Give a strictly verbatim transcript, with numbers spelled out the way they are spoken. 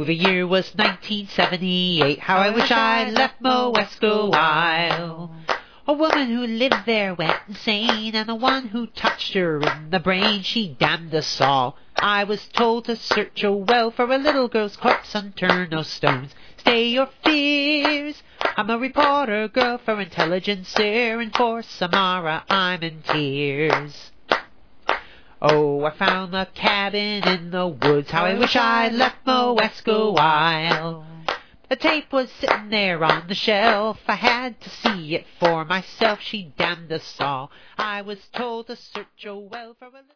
the year was nineteen seventy-eight. How I wish I left Moesco Isle. A woman who lived there went insane, and the one who touched her in the brain, she damned us all. I was told to search a well for a little girl's corpse, unturned no stones. Stay your fears. I'm a reporter girl for Intelligencer, and for Samara I'm in tears. Oh, I found the cabin in the woods. How I wish I left Moesco Isle. The tape was sitting there on the shelf. I had to see it for myself. She damned us all. I was told to search a well for a